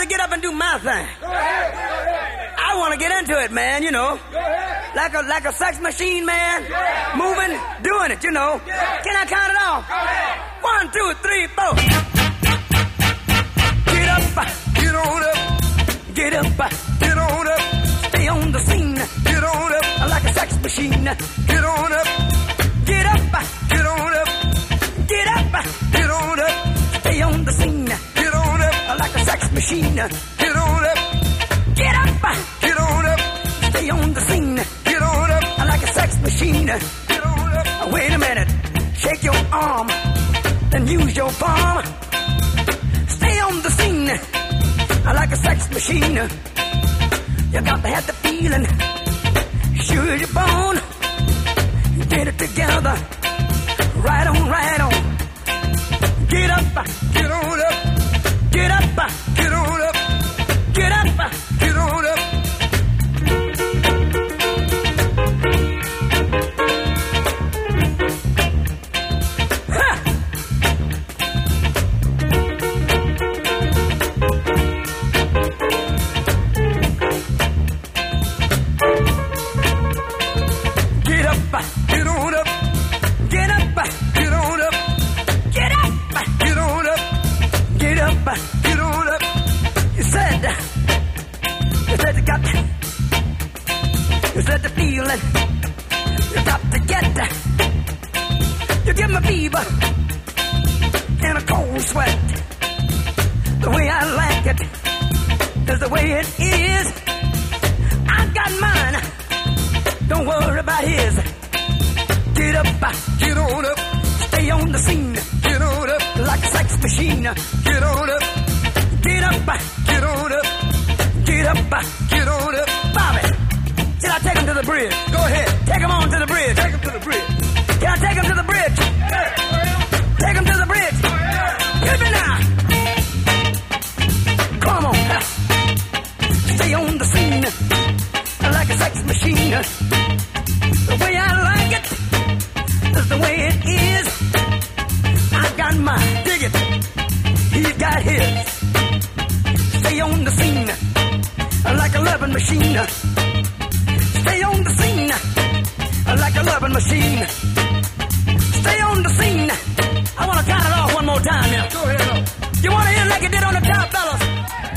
to get up and do my thing. Go ahead. I want to get into it, man, you know. Go ahead. Like a sex machine, man. Moving, doing it, you know. Can I count it off? Go ahead. 1, 2, 3, 4. Get up. Get on up. Get up. Get on up. Stay on the scene. Get on up. Like a sex machine. Get on up. Get up. Get on up. Get up. Get on up. Stay on the scene. Get on up. Like a sex machine. Get on up. Get up. Get on up. Stay on the scene. Get on up. Like a sex machine. Get on up. Wait a minute. Shake your arm. Then use your palm. Stay on the scene. Like a sex machine. You got to have the feeling. Sure you're born. Get it together. Right on, right on. Get up. Get on up. Get up. Get on up. Get up. Get on up. Get up. Get on up. Get up. Get on up. Get up. Get on up. Get up. Get on up. You said you got the feeling. You got to get. You give me fever and a cold sweat. The way I like it is the way it is. I got mine. Don't worry about his. Get up. Get on up. Stay on the scene. Get on up. Like a sex machine. Get on up. Get up. Get on up. Get up. Get on up. Bobby, should I take him to the bridge? Go ahead. Take him on to the bridge. Take him to the bridge. Can I take him to the bridge? Take him to the bridge. Hit me now. Come on. Stay on the scene like a sex machine. The way I like it is the way it is. I got mine. Dig it. He's got his. Stay on the scene like a loving machine. Stay on the scene like a loving machine. Stay on the scene. I want to count it off one more time here. Go ahead. You want to hear it like it did on the top, fellas?